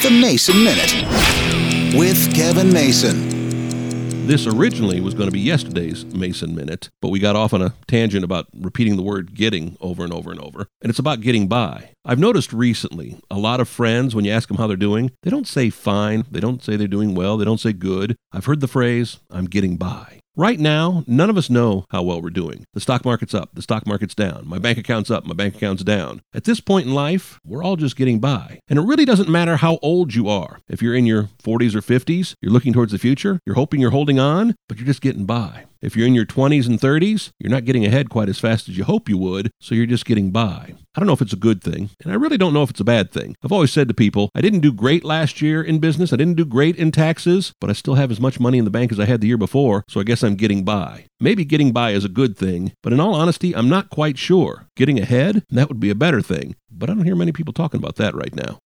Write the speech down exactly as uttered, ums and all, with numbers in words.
The Mason Minute with Kevin Mason. This originally was going to be yesterday's Mason Minute, but we got off on a tangent about repeating the word getting over and over and over, and it's about getting by. I've noticed recently, a lot of friends, when you ask them how they're doing, they don't say fine, they don't say they're doing well, they don't say good. I've heard the phrase, I'm getting by. Right now, none of us know how well we're doing. The stock market's up, the stock market's down, my bank account's up, my bank account's down. At this point in life, we're all just getting by. And it really doesn't matter how old you are. If you're in your forties or fifties, you're looking towards the future, you're hoping you're holding on, but you're just getting by. If you're in your twenties and thirties, you're not getting ahead quite as fast as you hope you would, so you're just getting by. I don't know if it's a good thing, and I really don't know if it's a bad thing. I've always said to people, I didn't do great last year in business, I didn't do great in taxes, but I still have as much money in the bank as I had the year before, so I guess I'm getting by. Maybe getting by is a good thing, but in all honesty, I'm not quite sure. Getting ahead, that would be a better thing, but I don't hear many people talking about that right now.